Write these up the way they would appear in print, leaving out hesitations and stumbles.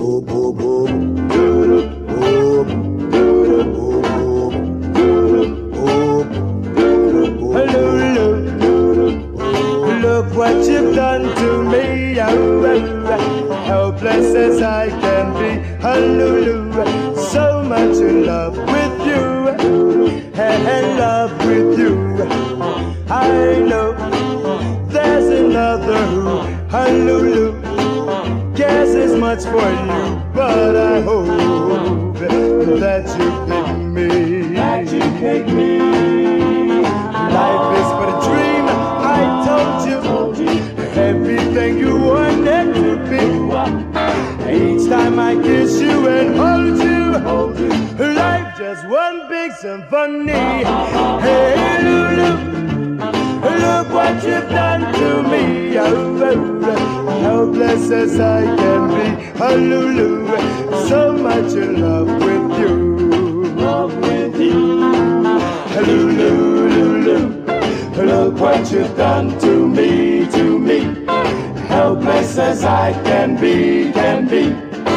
Look what you've done to me, helpless as I can be, hallelujah. So much in love with you, and love with you. I know there's another who, hallelujah, cares as much for you, but I hope that you pick me. That you pick me. Life is but a dream, I told you, everything you wanted to be. Each time I kiss you and hold you, life just one big symphony. Hey, Lulu, look what you've done to me. Helpless as I can be, Lulu, so much in love with you. Love with you. Lulu, look what you've done to me, to me. Helpless as I can be, can be.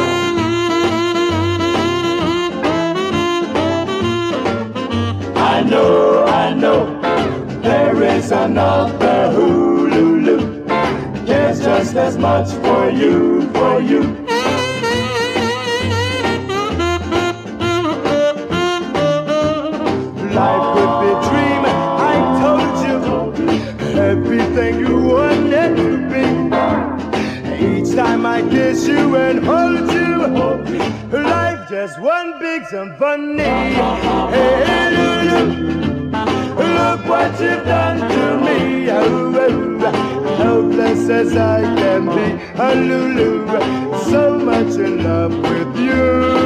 I know, there is another who, Lulu, cares just as much for you, for you. Life could be a dream, I told you, everything you wanted to be. Each time I kiss you and hold you, life just one big symphony. Hey, Lulu, look what you've done to me. Helpless as I can be, Lulu, so much in love with you.